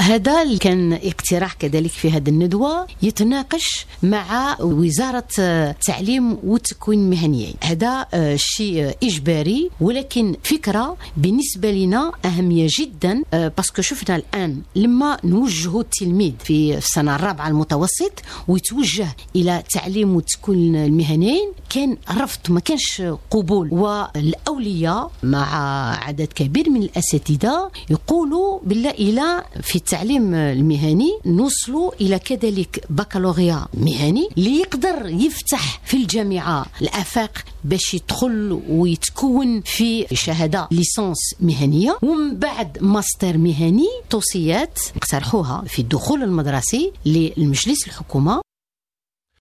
هذا اللي كان اقتراح كذلك في هذه الندوة يتناقش مع وزارة التعليم والتكوين المهني. هذا شيء إجباري، ولكن فكرة بالنسبة لنا أهمية جدا، باسكو شفنا الآن لما نوجه التلميذ في السنة الرابعة المتوسط ويتوجه إلى تعليم والتكوين المهني كان رفض، ما كانش قبول، والأولياء مع عدد كبير من الأساتذة يقولوا بالله إلى في التعليم المهني نوصلوا إلى كذلك بكالوريا مهني اللي يقدر يفتح في الجامعة الآفاق باش يدخل ويتكون في شهادة ليسانس مهنية، ومن بعد ماستر مهني. توصيات اقترحوها في الدخول المدرسي للمجلس الحكومة